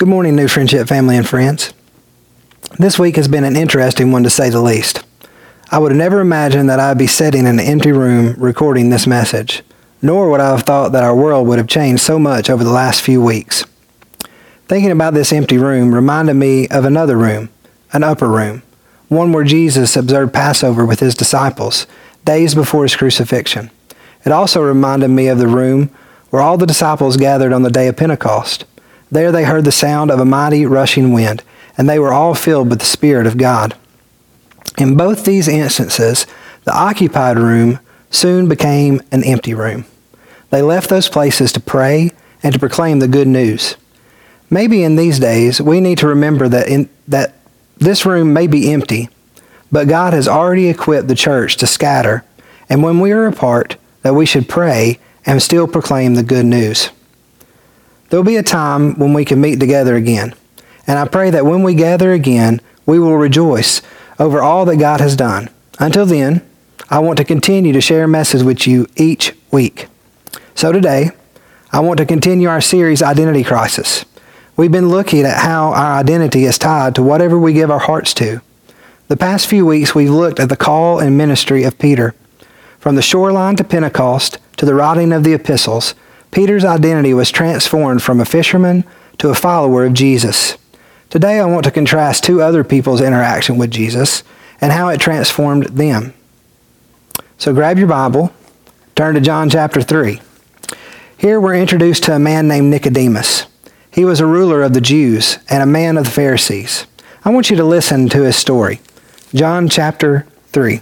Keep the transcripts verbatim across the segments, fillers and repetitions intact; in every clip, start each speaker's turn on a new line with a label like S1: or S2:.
S1: Good morning, New Friendship family and friends. This week has been an interesting one to say the least. I would have never imagined that I'd be sitting in an empty room recording this message, nor would I have thought that our world would have changed so much over the last few weeks. Thinking about this empty room reminded me of another room, an upper room, one where Jesus observed Passover with his disciples, days before his crucifixion. It also reminded me of the room where all the disciples gathered on the day of Pentecost. There they heard the sound of a mighty rushing wind, and they were all filled with the Spirit of God. In both these instances, the occupied room soon became an empty room. They left those places to pray and to proclaim the good news. Maybe in these days, we need to remember that in, that this room may be empty, but God has already equipped the church to scatter, and when we are apart, that we should pray and still proclaim the good news. There will be a time when we can meet together again, and I pray that when we gather again, we will rejoice over all that God has done. Until then, I want to continue to share a message with you each week. So today, I want to continue our series, Identity Crisis. We've been looking at how our identity is tied to whatever we give our hearts to. The past few weeks, we've looked at the call and ministry of Peter. From the shoreline to Pentecost to the writing of the epistles, Peter's identity was transformed from a fisherman to a follower of Jesus. Today I want to contrast two other people's interaction with Jesus and how it transformed them. So grab your Bible, turn to John chapter three. Here we're introduced to a man named Nicodemus. He was a ruler of the Jews and a man of the Pharisees. I want you to listen to his story. John chapter three.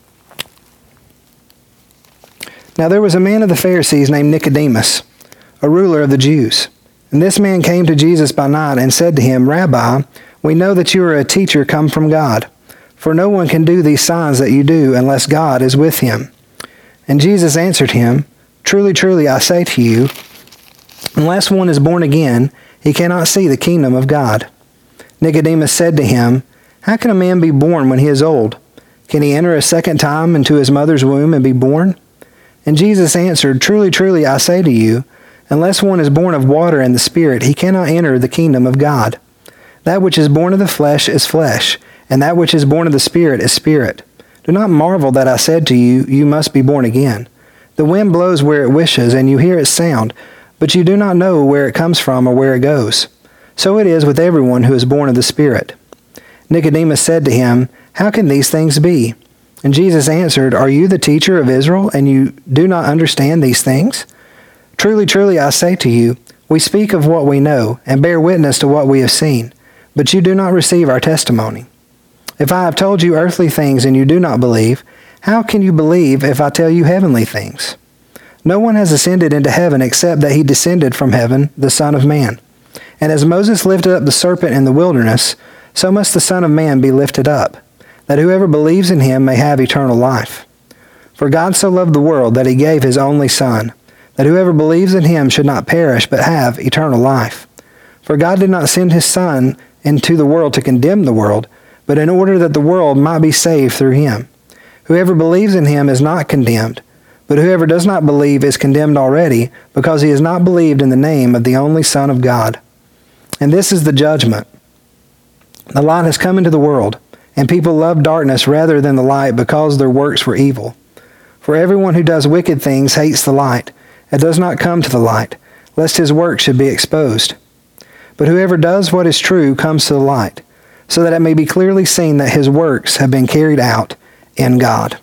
S1: Now there was a man of the Pharisees named Nicodemus, a ruler of the Jews. And this man came to Jesus by night and said to him, Rabbi, we know that you are a teacher come from God, for no one can do these signs that you do unless God is with him. And Jesus answered him, Truly, truly, I say to you, unless one is born again, he cannot see the kingdom of God. Nicodemus said to him, How can a man be born when he is old? Can he enter a second time into his mother's womb and be born? And Jesus answered, Truly, truly, I say to you, unless one is born of water and the Spirit, he cannot enter the kingdom of God. That which is born of the flesh is flesh, and that which is born of the Spirit is spirit. Do not marvel that I said to you, You must be born again. The wind blows where it wishes, and you hear its sound, but you do not know where it comes from or where it goes. So it is with everyone who is born of the Spirit. Nicodemus said to him, How can these things be? And Jesus answered, Are you the teacher of Israel, and you do not understand these things? Truly, truly, I say to you, we speak of what we know, and bear witness to what we have seen, but you do not receive our testimony. If I have told you earthly things and you do not believe, how can you believe if I tell you heavenly things? No one has ascended into heaven except that he descended from heaven, the Son of Man. And as Moses lifted up the serpent in the wilderness, so must the Son of Man be lifted up, that whoever believes in him may have eternal life. For God so loved the world that he gave his only Son, that whoever believes in him should not perish but have eternal life. For God did not send his Son into the world to condemn the world, but in order that the world might be saved through him. Whoever believes in him is not condemned, but whoever does not believe is condemned already, because he has not believed in the name of the only Son of God. And this is the judgment. The light has come into the world, and people love darkness rather than the light because their works were evil. For everyone who does wicked things hates the light, and does not come to the light, lest his work should be exposed. But whoever does what is true comes to the light, so that it may be clearly seen that his works have been carried out in God.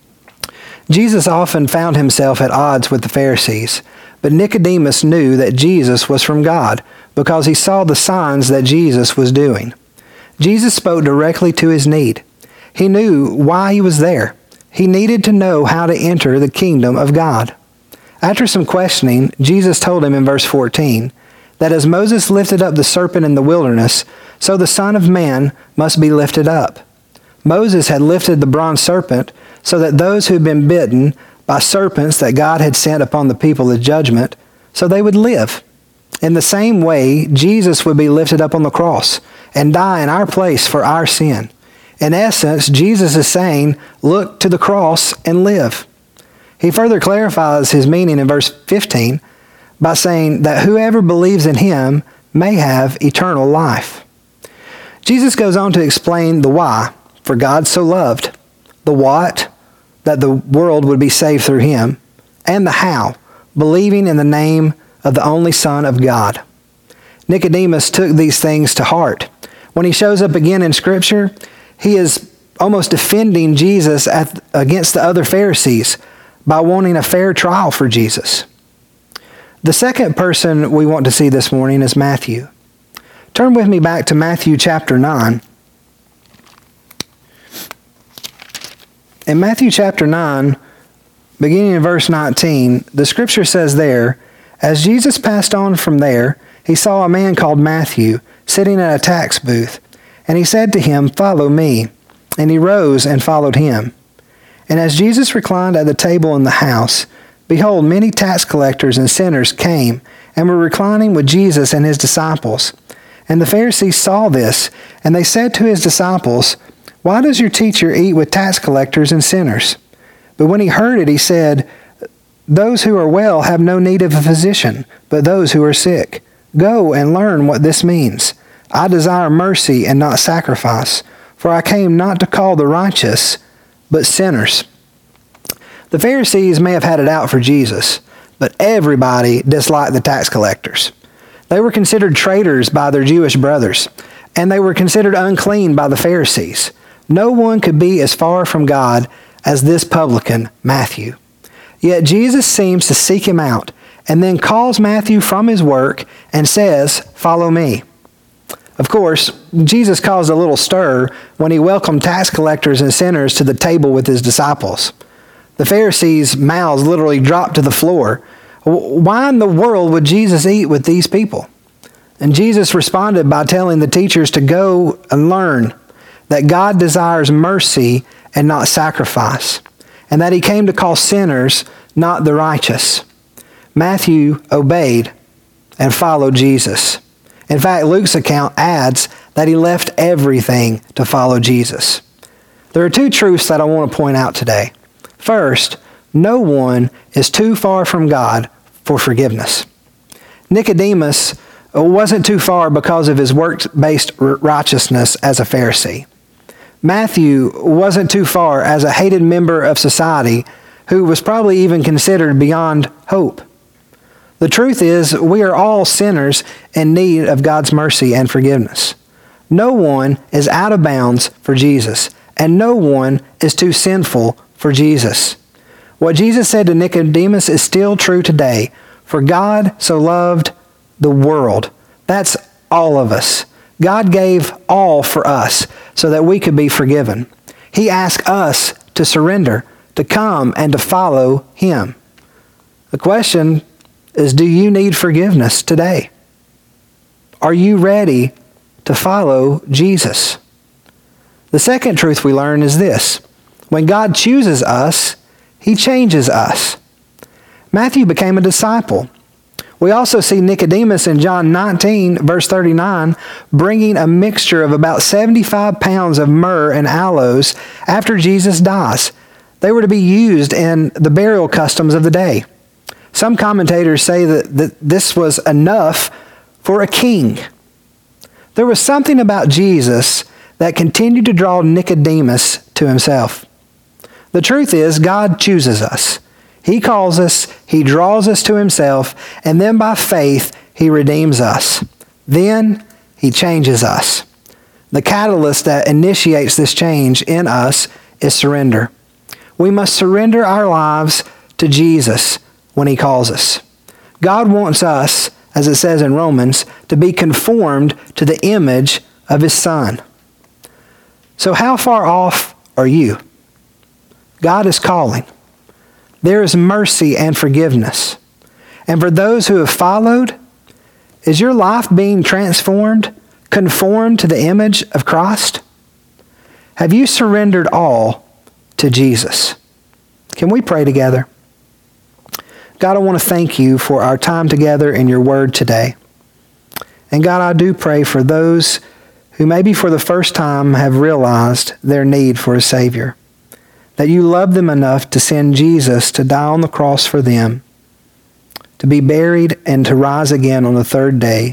S1: Jesus often found himself at odds with the Pharisees, but Nicodemus knew that Jesus was from God because he saw the signs that Jesus was doing. Jesus spoke directly to his need. He knew why he was there. He needed to know how to enter the kingdom of God. After some questioning, Jesus told him in verse fourteen that as Moses lifted up the serpent in the wilderness, so the Son of Man must be lifted up. Moses had lifted the bronze serpent so that those who had been bitten by serpents that God had sent upon the people as judgment, so they would live. In the same way, Jesus would be lifted up on the cross and die in our place for our sin. In essence, Jesus is saying, look to the cross and live. He further clarifies his meaning in verse fifteen by saying that whoever believes in him may have eternal life. Jesus goes on to explain the why, for God so loved, the what, that the world would be saved through him, and the how, believing in the name of the only Son of God. Nicodemus took these things to heart. When he shows up again in Scripture, he is almost defending Jesus at, against the other Pharisees by wanting a fair trial for Jesus. The second person we want to see this morning is Matthew. Turn with me back to Matthew chapter nine. In Matthew chapter nine, beginning in verse nineteen, the Scripture says there, "As Jesus passed on from there, he saw a man called Matthew sitting at a tax booth, and he said to him, 'Follow me.' And he rose and followed him. And as Jesus reclined at the table in the house, behold, many tax collectors and sinners came and were reclining with Jesus and his disciples. And the Pharisees saw this, and they said to his disciples, 'Why does your teacher eat with tax collectors and sinners?' But when he heard it, he said, 'Those who are well have no need of a physician, but those who are sick. Go and learn what this means. I desire mercy and not sacrifice, for I came not to call the righteous, but sinners.'" The Pharisees may have had it out for Jesus, but everybody disliked the tax collectors. They were considered traitors by their Jewish brothers, and they were considered unclean by the Pharisees. No one could be as far from God as this publican, Matthew. Yet Jesus seems to seek him out, and then calls Matthew from his work and says, "Follow me." Of course, Jesus caused a little stir when he welcomed tax collectors and sinners to the table with his disciples. The Pharisees' mouths literally dropped to the floor. Why in the world would Jesus eat with these people? And Jesus responded by telling the teachers to go and learn that God desires mercy and not sacrifice, and that he came to call sinners, not the righteous. Matthew obeyed and followed Jesus. In fact, Luke's account adds that he left everything to follow Jesus. There are two truths that I want to point out today. First, no one is too far from God for forgiveness. Nicodemus wasn't too far because of his works-based righteousness as a Pharisee. Matthew wasn't too far as a hated member of society who was probably even considered beyond hope. The truth is, we are all sinners in need of God's mercy and forgiveness. No one is out of bounds for Jesus, and no one is too sinful for Jesus. What Jesus said to Nicodemus is still true today. For God so loved the world. That's all of us. God gave all for us so that we could be forgiven. He asked us to surrender, to come and to follow him. The question is, do you need forgiveness today? Are you ready to follow Jesus? The second truth we learn is this: when God chooses us, he changes us. Matthew became a disciple. We also see Nicodemus in John nineteen, verse thirty-nine, bringing a mixture of about seventy-five pounds of myrrh and aloes after Jesus dies. They were to be used in the burial customs of the day. Some commentators say that, that this was enough for a king. There was something about Jesus that continued to draw Nicodemus to himself. The truth is, God chooses us. He calls us, he draws us to himself, and then by faith, he redeems us. Then he changes us. The catalyst that initiates this change in us is surrender. We must surrender our lives to Jesus when he calls us. God wants us, as it says in Romans, to be conformed to the image of his Son. So how far off are you? God is calling. There is mercy and forgiveness. And for those who have followed, is your life being transformed, conformed to the image of Christ? Have you surrendered all to Jesus? Can we pray together? God, I want to thank you for our time together in your word today. And God, I do pray for those who maybe for the first time have realized their need for a Savior, that you love them enough to send Jesus to die on the cross for them, to be buried and to rise again on the third day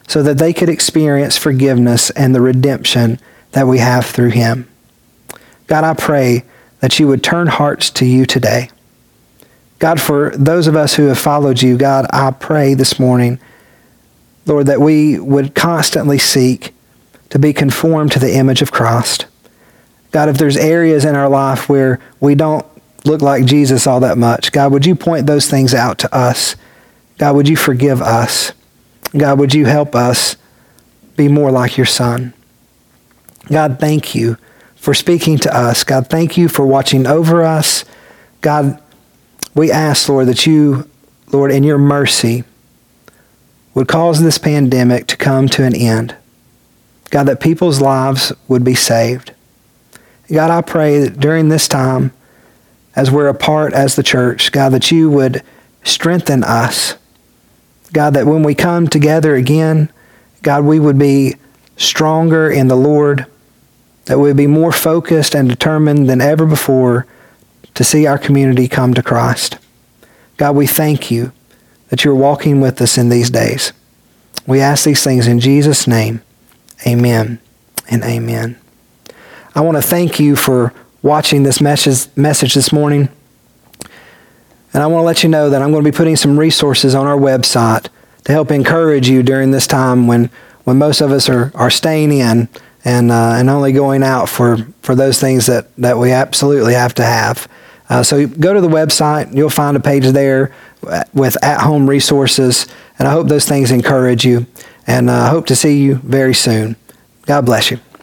S1: so that they could experience forgiveness and the redemption that we have through him. God, I pray that you would turn hearts to you today. God, for those of us who have followed you, God, I pray this morning, Lord, that we would constantly seek to be conformed to the image of Christ. God, if there's areas in our life where we don't look like Jesus all that much, God, would you point those things out to us? God, would you forgive us? God, would you help us be more like your Son? God, thank you for speaking to us. God, thank you for watching over us. God, we ask, Lord, that you, Lord, in your mercy, would cause this pandemic to come to an end. God, that people's lives would be saved. God, I pray that during this time, as we're apart as the church, God, that you would strengthen us. God, that when we come together again, God, we would be stronger in the Lord, that we would be more focused and determined than ever before to see our community come to Christ. God, we thank you that you're walking with us in these days. We ask these things in Jesus' name. Amen and amen. I want to thank you for watching this message, message this morning. And I want to let you know that I'm going to be putting some resources on our website to help encourage you during this time when, when most of us are, are staying in and uh, and only going out for, for those things that, that we absolutely have to have. Uh, so go to the website. You'll find a page there with at-home resources. And I hope those things encourage you. And I uh, hope to see you very soon. God bless you.